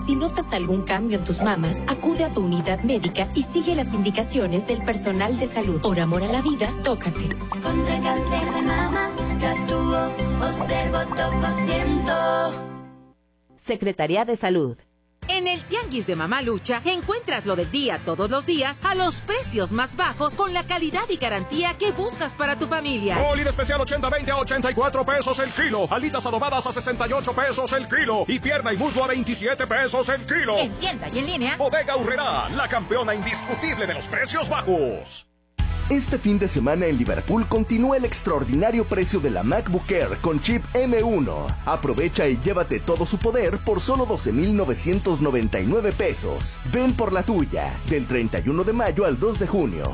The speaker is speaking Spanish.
Si notas algún cambio en tus mamas, acude a tu unidad médica y sigue las indicaciones del personal de salud. Por amor a la vida, tócate. Contra cáncer de mama, yo actúo, observo, toco, siento. Secretaría de Salud. En el Tianguis de Mamalucha encuentras lo del día todos los días a los precios más bajos con la calidad y garantía que buscas para tu familia. Molida especial 80-20 a 84 pesos el kilo. Alitas adobadas a 68 pesos el kilo. Y pierna y muslo a 27 pesos el kilo. En tienda y en línea. Bodega Aurrerá, la campeona indiscutible de los precios bajos. Este fin de semana en Liverpool continúa el extraordinario precio de la MacBook Air con chip M1. Aprovecha y llévate todo su poder por solo 12,999 pesos. Ven por la tuya, del 31 de mayo al 2 de junio.